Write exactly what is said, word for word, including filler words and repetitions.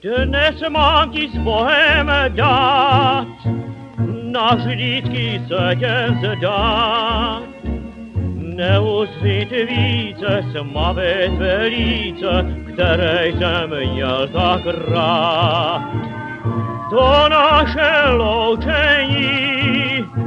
Dnes mám ti z Bohem dát, navždycky se tě vzdát. Neuzřít více smavé tvé líce, které jsem měl tak rád. To naše loučení